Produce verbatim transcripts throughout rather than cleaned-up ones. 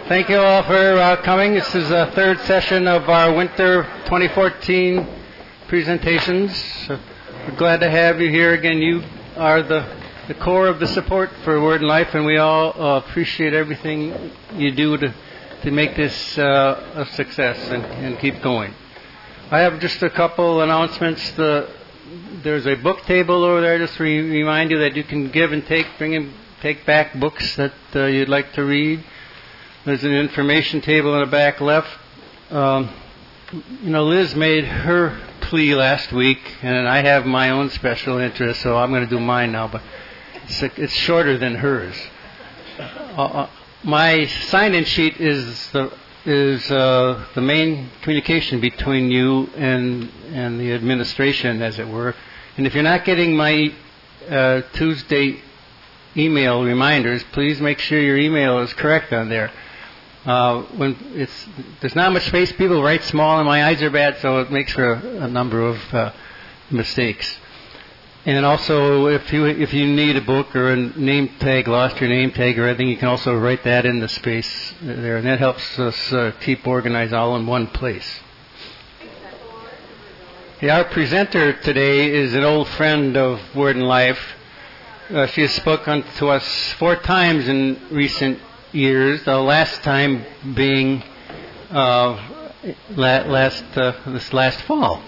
Thank you all for uh, coming. This is the third session of our winter twenty fourteen presentations. Uh, we're glad to have you here again. You are the, the core of the support for Word and Life, and we all uh, appreciate everything you do to, to make this uh, a success and, and keep going. I have just a couple announcements. The, there's a book table over there just to re- remind you that you can give and take, bring in, take back books that uh, you'd like to read. There's an information table in the back left. Um, you know, Liz made her plea last week, and I have my own special interest, so I'm going to do mine now, but it's, a, it's shorter than hers. Uh, uh, my sign-in sheet is the is uh, the main communication between you and and the administration, as it were. And if you're not getting my uh, Tuesday email reminders, please make sure your email is correct on there. Uh, when it's there's not much space, people write small, and my eyes are bad, so it makes for a, a number of uh, mistakes. And also, if you if you need a book or a name tag, lost your name tag or anything, you can also write that in the space there, and that helps us uh, keep organized all in one place. Yeah, our presenter today is an old friend of Word and Life. Uh, she has spoken to us four times in recent years, the last time being uh, la- last uh, this last fall.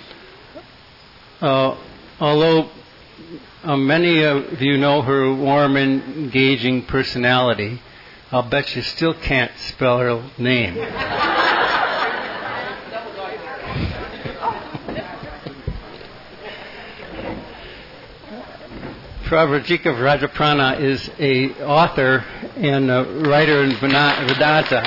Uh, although uh, many of you know her warm and engaging personality, I'll bet you still can't spell her name. Pravrajika Vrajaprana is a author and a writer in Vedanta.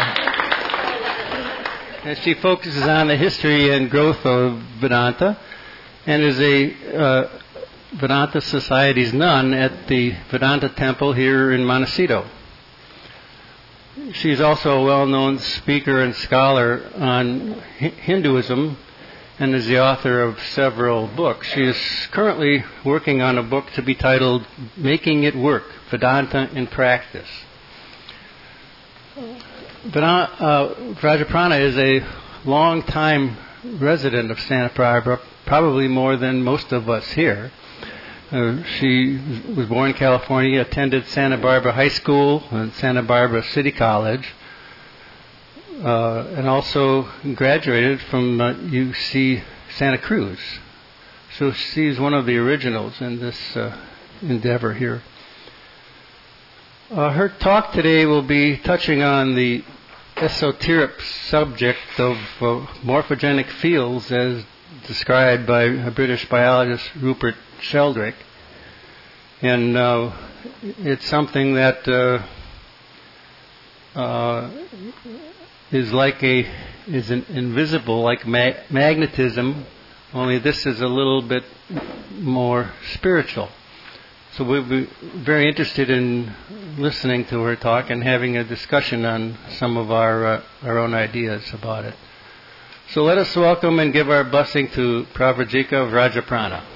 And she focuses on the history and growth of Vedanta and is a uh, Vedanta Society's nun at the Vedanta Temple here in Montecito. She's also a well-known speaker and scholar on H- Hinduism and is the author of several books. She is currently working on a book to be titled Making It Work, Vedanta in Practice. Vedanta, uh, Vrajaprana is a long-time resident of Santa Barbara, probably more than most of us here. Uh, she was born in California, attended Santa Barbara High School and Santa Barbara City College, Uh, and also graduated from uh, U C Santa Cruz. So she's one of the originals in this uh, endeavor here. Uh, her talk today will be touching on the esoteric subject of uh, morphogenic fields as described by a British biologist, Rupert Sheldrake. And uh, it's something that uh, uh, is like a is an invisible, like ma- magnetism, only this is a little bit more spiritual. So we'll be very interested in listening to her talk and having a discussion on some of our uh, our own ideas about it. So let us welcome and give our blessing to Pravrajika Vrajaprana.